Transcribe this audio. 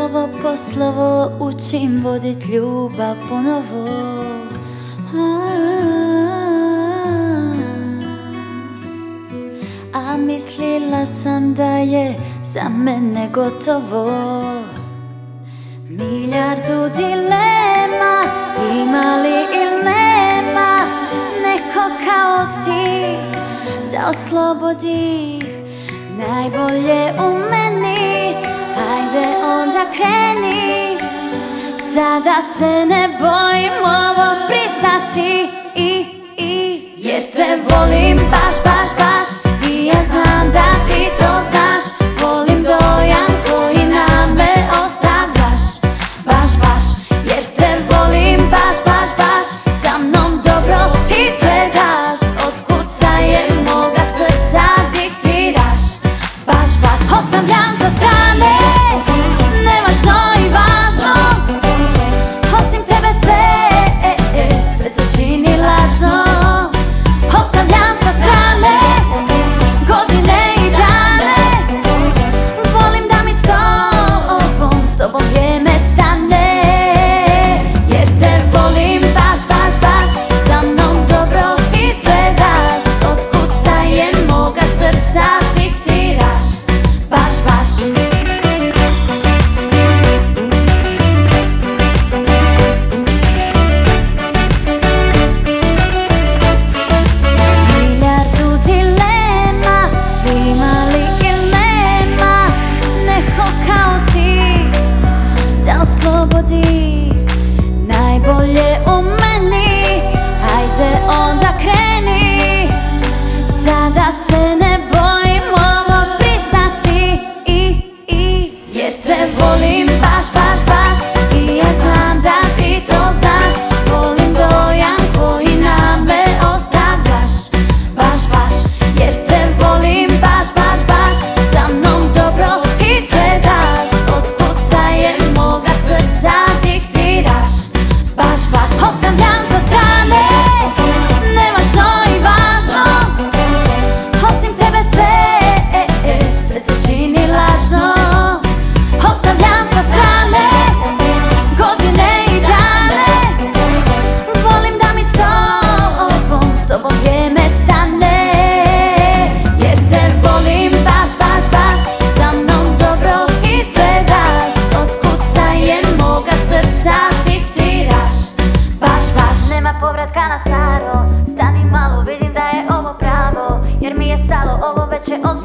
Slovo po slovo učim vodit ljubav ponovo. A mislila sam da je za mene gotovo. Milijardu dilema, ima li ili nema neko kao ti da oslobodi najbolje u meni. Hajde onda kreni, sada se ne bojim ovo priznati. Jer te volim baš, baš, baš, i ja znam da ti to znaš. Volim dojam koji na me ostavljaš, baš, baš. Jer te volim baš, baš, baš, sa mnom dobro izgledaš. Od kucajem moga srca diktiraš, baš, baš. Ostavljam sa strane nevažno i važno, osim tebe sve se čini lažno. Ostavljam sa strane godine i dane, volim da mi s tobom vrijeme stane. Jer te volim baš, baš, baš, sa mnom dobro izgledaš. Od kucajem moga srca diktiraš, baš, baš. Oslobodi najbolje u meni, hajde onda kreni, sada se ne bojim ovo priznati. Jer te volim baš, baš, baš, i ja znam da ti to znaš. Volim dojam koji na me ostavljaš, baš, baš. Jer te volim baš, baš, baš, sa mnom dobro izgledaš. Od kucajem moga srca diktiraš, baš, baš. Ostavljam sa strane nevažno i važno, osim tebe sve se čini lažno. Ostavljam sa strane godine i dane, volim da mi s tobom vrijeme stane. Jer te volim baš, baš, baš, sa mnom dobro izgledaš. Od kucajem moga srca diktiraš, baš, baš. Nema povratka na staro, stani malo, vidim da je ovo pravo. Jer mi je stalo, ovo već je